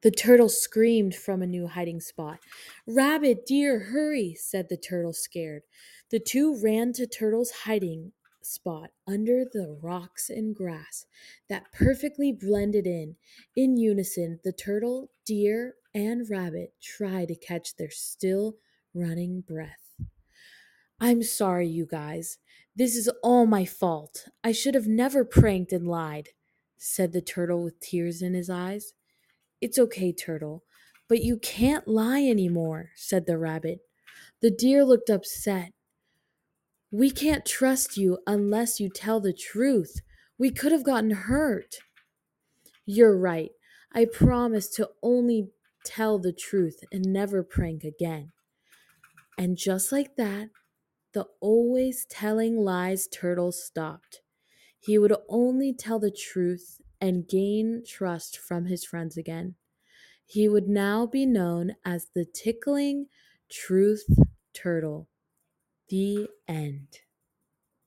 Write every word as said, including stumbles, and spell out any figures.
The turtle screamed from a new hiding spot. Rabbit, dear, hurry, said the turtle, scared. The two ran to Turtle's hiding spot under the rocks and grass that perfectly blended in. In unison, the turtle, deer, and rabbit tried to catch their still running breath. I'm sorry, you guys. This is all my fault. I should have never pranked and lied, said the turtle with tears in his eyes. It's okay, Turtle, but you can't lie anymore, said the rabbit. The deer looked upset. We can't trust you unless you tell the truth. We could have gotten hurt. You're right. I promise to only tell the truth and never prank again. And just like that, the always telling lies turtle stopped. He would only tell the truth and gain trust from his friends again. He would now be known as the Tickling Truth Turtle. The end.